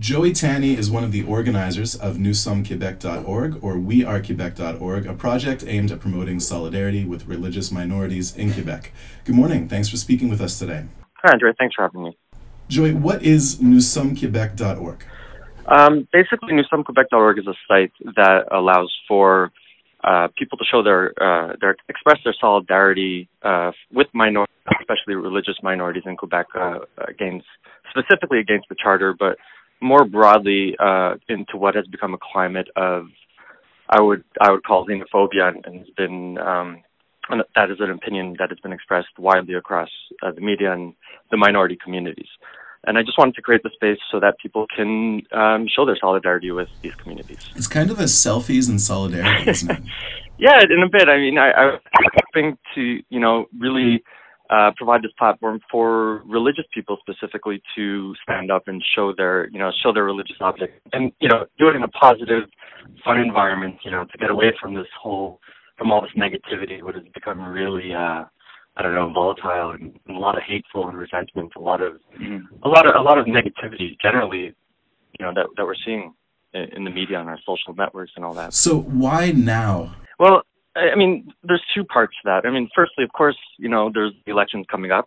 Joey Tanny is one of the organizers of NewSomeQuebec.org or WeAreQuebec.org, a project aimed at promoting solidarity with religious minorities in Quebec. Good morning. Thanks for speaking with us today. Hi, Andre. Thanks for having me. Joey, what is NewSomeQuebec.org? Basically, NewSomeQuebec.org is a site that allows for people to show express their solidarity with minorities, especially religious minorities in Quebec, specifically against the Charter, but more broadly into what has become a climate of, I would call xenophobia, and has been that is an opinion that has been expressed widely across the media and the minority communities. And I just wanted to create the space so that people can show their solidarity with these communities. It's kind of a selfies and solidarity, isn't it? Yeah, in a bit. I mean, I was hoping to, really provide this platform for religious people specifically to stand up and show their religious object, and do it in a positive, fun environment. To get away from all this negativity, what has become really, volatile and a lot of hateful and resentment, a lot of negativity generally, that we're seeing in the media and our social networks and all that. So why now? Well, I mean, there's two parts to that. I mean, firstly, of course, there's the elections coming up,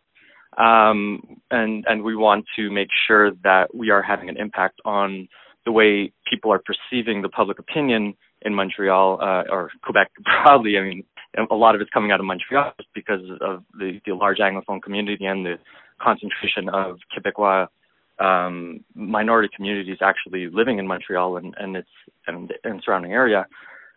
and we want to make sure that we are having an impact on the way people are perceiving the public opinion in Montreal, or Quebec broadly. I mean, a lot of it's coming out of Montreal just because of the large Anglophone community and the concentration of Quebecois minority communities actually living in Montreal and surrounding area.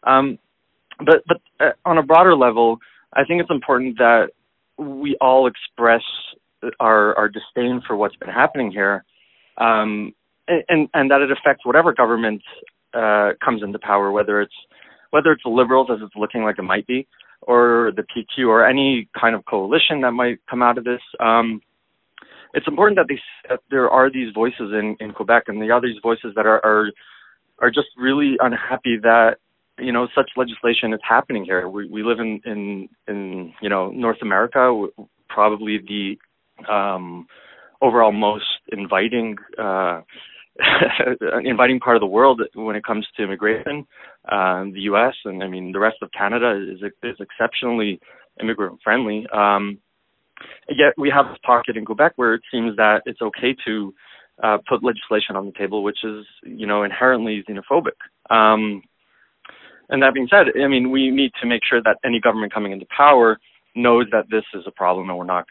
But on a broader level, I think it's important that we all express our disdain for what's been happening here, and that it affects whatever government comes into power, whether it's the Liberals, as it's looking like it might be, or the PQ, or any kind of coalition that might come out of this. It's important that there are these voices in Quebec, and there are these voices that are just really unhappy that such legislation is happening here. We live in North America, probably the overall most inviting inviting part of the world when it comes to immigration. The U.S. and I mean the rest of Canada is exceptionally immigrant friendly. Yet we have this pocket in Quebec where it seems that it's okay to put legislation on the table which is inherently xenophobic. And that being said, I mean, we need to make sure that any government coming into power knows that this is a problem, and we're not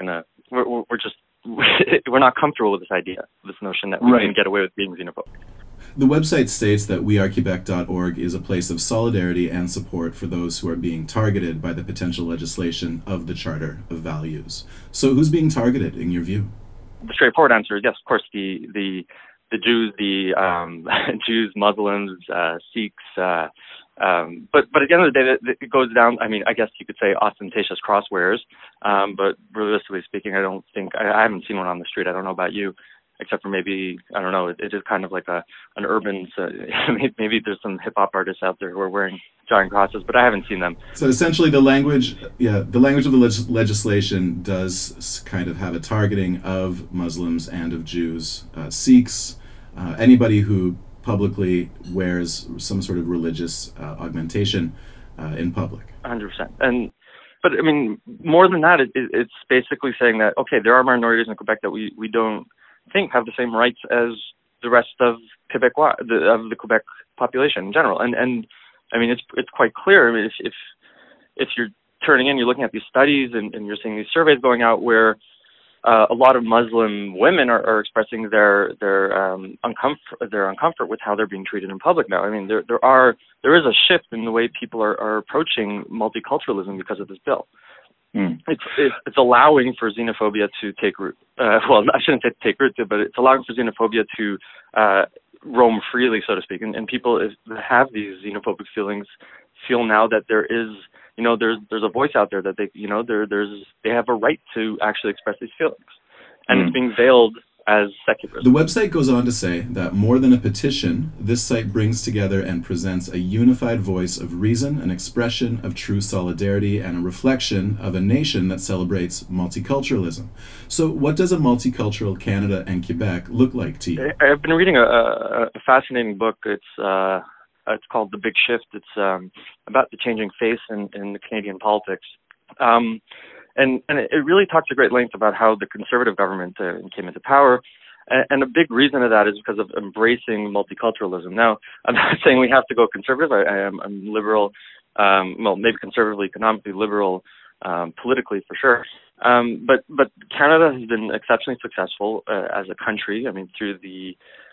comfortable with this idea, this notion that we can get away with being xenophobic. The website states that WeAreQuebec.org is a place of solidarity and support for those who are being targeted by the potential legislation of the Charter of Values. So who's being targeted, in your view? The straightforward answer is yes, of course, the Jews, Jews, Muslims, Sikhs, but at the end of the day, it goes down. I mean, I guess you could say ostentatious cross wearers, but realistically speaking, I haven't seen one on the street. I don't know about you, except for maybe, I don't know, it is kind of like an urban. Maybe there's some hip hop artists out there who are wearing giant crosses, but I haven't seen them. So essentially, the language of the legislation does kind of have a targeting of Muslims and of Jews, Sikhs, anybody who publicly wears some sort of religious augmentation in public. 100%. But I mean, more than that, it's basically saying that, okay, there are minorities in Quebec that we don't think have the same rights as the rest of Quebecois, of the Quebec population in general. And I mean, it's quite clear. I mean, if you're turning in, you're looking at these studies and you're seeing these surveys going out where a lot of Muslim women are expressing their uncomfort with how they're being treated in public now. I mean, there is a shift in the way people are approaching multiculturalism because of this bill. It's allowing for xenophobia to take root. Well, I shouldn't say take root, but it's allowing for xenophobia to roam freely, so to speak. And people that have these xenophobic feelings feel now that there is, there's a voice out there that they have a right to actually express these feelings, and it's being veiled as The secularism. website goes on to say that more than a petition, this site brings together and presents a unified voice of reason, an expression of true solidarity, and a reflection of a nation that celebrates multiculturalism. So what does a multicultural Canada and Quebec look like to you? I've been reading a fascinating book. It's called The Big Shift. It's about the changing face in the Canadian politics. And it really talks at great length about how the Conservative government came into power. And a big reason of that is because of embracing multiculturalism. Now, I'm not saying we have to go conservative. I'm liberal, maybe conservatively, economically liberal, politically for sure. But Canada has been exceptionally successful as a country. I mean, through the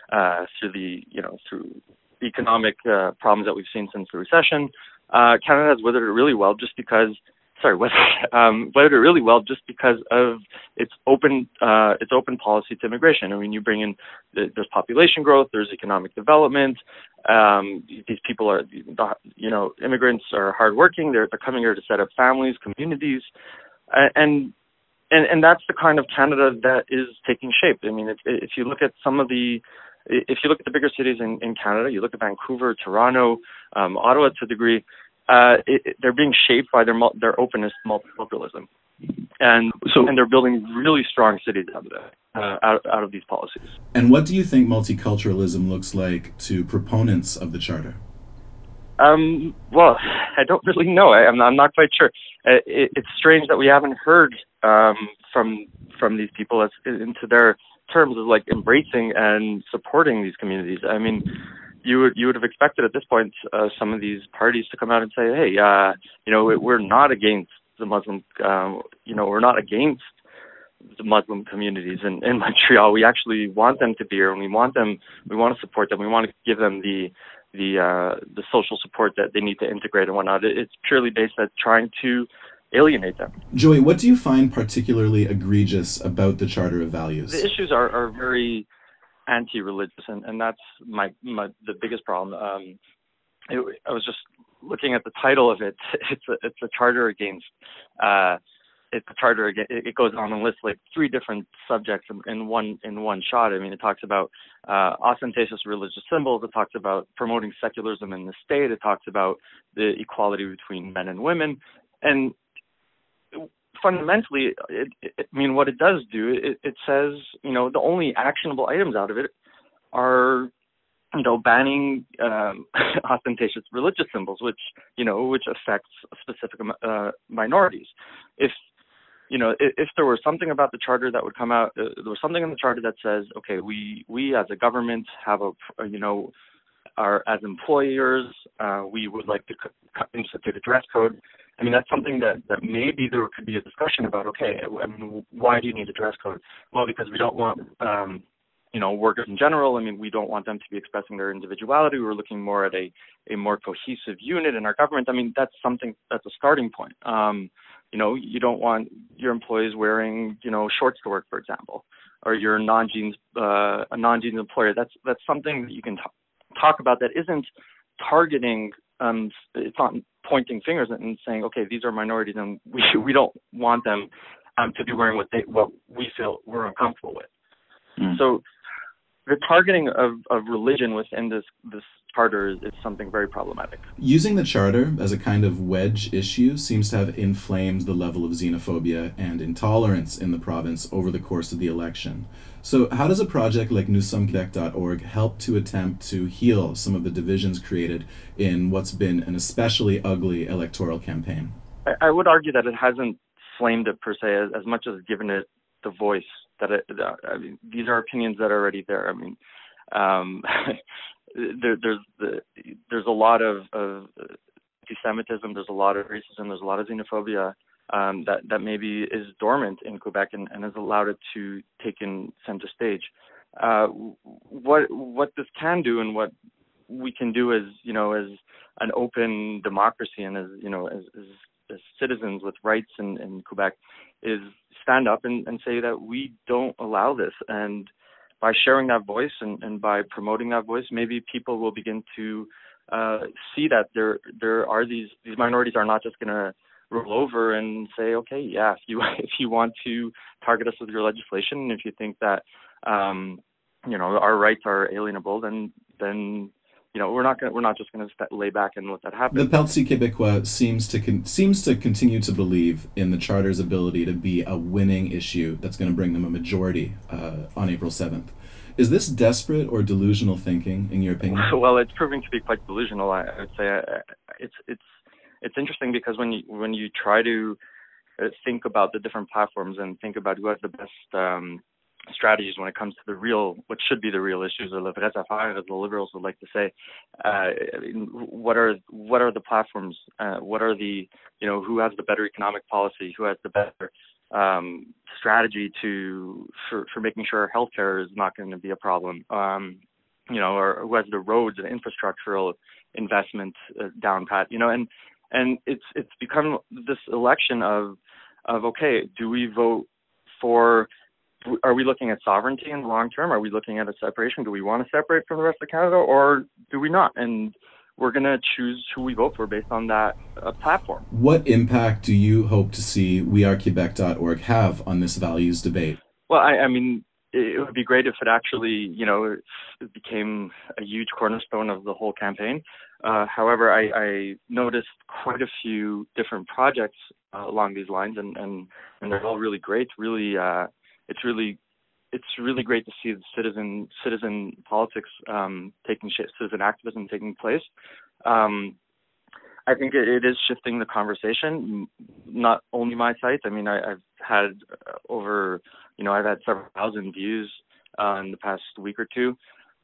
economic problems that we've seen since the recession, Canada has weathered it really well just because. Weathered it really well just because of its open policy to immigration. I mean, you bring in there's population growth, there's economic development. These people are, immigrants are hardworking. They're coming here to set up families, communities, and that's the kind of Canada that is taking shape. I mean, if you look at if you look at the bigger cities in Canada, you look at Vancouver, Toronto, Ottawa to a degree. They're being shaped by their openness to multiculturalism, and they're building really strong cities out of these policies. And what do you think multiculturalism looks like to proponents of the Charter? Well, I don't really know. I'm not quite sure. It's strange that we haven't heard from these people into their terms of like embracing and supporting these communities. I mean. You would have expected at this point some of these parties to come out and say, hey, we're not against the Muslim, we're not against the Muslim communities in Montreal. We actually want them to be here, and we want to support them. We want to give them the social support that they need to integrate and whatnot. It's purely based on trying to alienate them. Joey, what do you find particularly egregious about the Charter of Values? The issues are very anti-religious, and that's the biggest problem. I was just looking at the title of it. It's a charter against. It's a charter against. It goes on and lists like 3 different subjects in one shot. I mean, it talks about ostentatious religious symbols. It talks about promoting secularism in the state. It talks about the equality between men and women, and fundamentally, what it does do, it says, the only actionable items out of it are, banning ostentatious religious symbols, which affects specific minorities. If there were something about the charter that would come out, there was something in the charter that says, okay, we as a government have as employers, we would like to institute a dress code. I mean, that's something that maybe there could be a discussion about. Okay, I mean, why do you need a dress code? Well, because we don't want, workers in general. I mean, we don't want them to be expressing their individuality. We're looking more at a more cohesive unit in our government. I mean, that's a starting point. You don't want your employees wearing, shorts to work, for example, or you're a non-jeans employer. That's something that you can talk about that isn't targeting. It's not pointing fingers and saying, okay, these are minorities, and we don't want them to be wearing what we feel we're uncomfortable with. So the targeting of religion within this charter is something very problematic. Using the Charter as a kind of wedge issue seems to have inflamed the level of xenophobia and intolerance in the province over the course of the election. So how does a project like NousSomsQuebec.org help to attempt to heal some of the divisions created in what's been an especially ugly electoral campaign? I would argue that it hasn't flamed it per se as much as given it the voice. These are opinions that are already there. I mean, there's a lot of anti-Semitism, there's a lot of racism, there's a lot of xenophobia that maybe is dormant in Quebec and has allowed it to take in center stage. What this can do and what we can do as an open democracy and as citizens with rights in Quebec is stand up and say that we don't allow this. And by sharing that voice and by promoting that voice, maybe people will begin to see that there are these minorities are not just going to roll over and say, okay, yeah, if you want to target us with your legislation, and if you think that our rights are alienable, then we're not just going to lay back and let that happen. The Parti Québécois seems to continue to believe in the Charter's ability to be a winning issue that's going to bring them a majority on April 7th. Is this desperate or delusional thinking, in your opinion? Well, it's proving to be quite delusional. I would say it's interesting because when you try to think about the different platforms and think about who has the best strategies when it comes to what should be the real issues, or les vraies affaires, as the liberals would like to say. What are the platforms? What are who has the better economic policy? Who has the better strategy for making sure healthcare is not going to be a problem? Or who has the roads and infrastructural investment down pat? And it's become this election of okay, do we vote for? Are we looking at sovereignty in the long term? Are we looking at a separation? Do we want to separate from the rest of Canada, or do we not? And we're going to choose who we vote for based on that platform. What impact do you hope to see wearequebec.org have on this values debate? Well, I mean, it would be great if it actually, it became a huge cornerstone of the whole campaign. However, I noticed quite a few different projects along these lines, and they're all really great. It's really great to see the citizen politics taking shape, citizen activism taking place. I think it is shifting the conversation. Not only my site. I mean, I've had I've had several thousand views in the past week or two.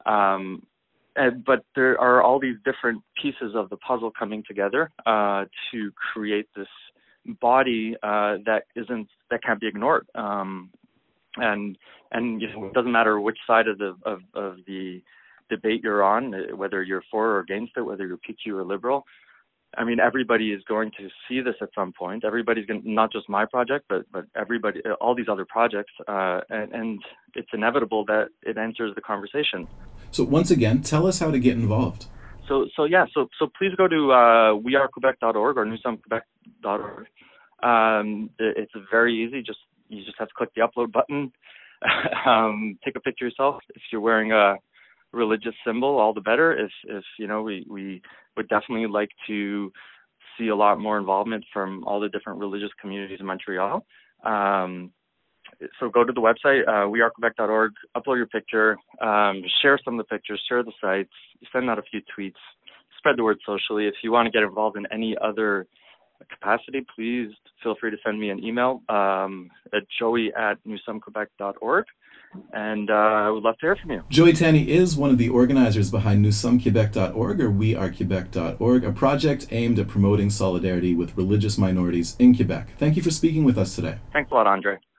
But there are all these different pieces of the puzzle coming together to create this body that can't be ignored. And it doesn't matter which side of the debate you're on, whether you're for or against it, whether you're PQ or liberal. I mean, everybody is going to see this at some point. Everybody's going to, not just my project, but everybody, all these other projects, and it's inevitable that it enters the conversation. So once again, tell us how to get involved. So please go to wearequebec.org or newsomquebec.org. It's very easy. You just have to click the upload button, take a picture yourself. If you're wearing a religious symbol, all the better. If we would definitely like to see a lot more involvement from all the different religious communities in Montreal. So go to the website, wearequebec.org, upload your picture, share some of the pictures, share the sites, send out a few tweets, spread the word socially. If you want to get involved in any other capacity, please feel free to send me an email at joey@newsomquebec.org, and I would love to hear from you. Joey Tanney is one of the organizers behind newsomquebec.org or wearequebec.org, a project aimed at promoting solidarity with religious minorities in Quebec. Thank you for speaking with us today. Thanks a lot, Andre.